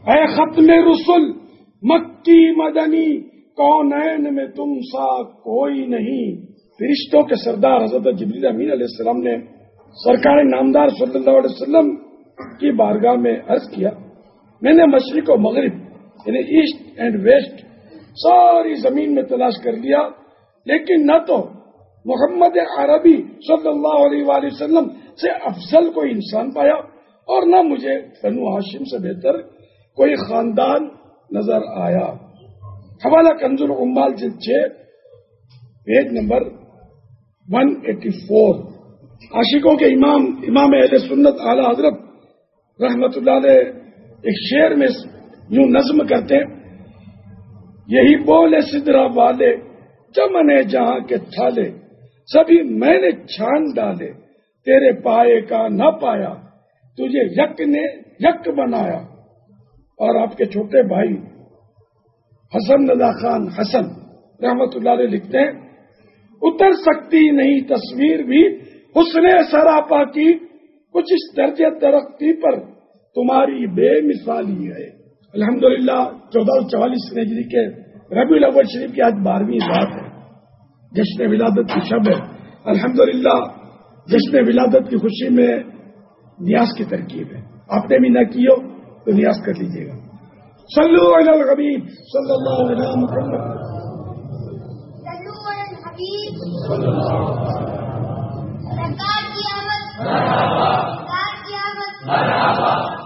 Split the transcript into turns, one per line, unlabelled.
اے ختم رسل مکی مدنی کونین میں تم سا کوئی نہیں. فرشتوں کے سردار حضرت جبریل امین علیہ السلام نے سرکار نامدار صلی اللہ علیہ وسلم کی بارگاہ میں عرض کیا میں نے مشرق و مغرب یعنی ایسٹ اینڈ ویسٹ ساری زمین میں تلاش کر لیا لیکن نہ تو محمد عربی صلی اللہ علیہ وآلہ وسلم سے افضل کوئی انسان پایا اور نہ مجھے بنو ہاشم سے بہتر کوئی خاندان نظر آیا. حوالہ کنز العمال جلد 6 پیج نمبر 184. عاشقوں کے امام اہل سنت اعلی حضرت رحمت اللہ علیہ ایک شعر میں یوں نظم کرتے ہیں یہی بولے سدرا والے چمن جہاں کے تھالے سبھی میں نے چھان ڈالے تیرے پائے کا نہ پایا تجھے یک نے یک بنایا. اور آپ کے چھوٹے بھائی حسن رضا خان حسن رحمت اللہ علیہ لکھتے ہیں اتر سکتی نہیں تصویر بھی حسن سراپا کی کچھ اس درجے ترقی پر تمہاری بے مثالی ہے. الحمدللہ 1444 ہجری کے ربیع الاول شریف کی آج 12ویں رات ہے. جشن ولادت کی شب ہے. الحمدللہ جشن ولادت کی خوشی میں نیاز کی ترکیب ہے. آپ نے بھی نہ کی ہو تو نیاز کر لیجیے گا. صلو علی الحبیب صلی اللہ علیہ محمد.
مرحبا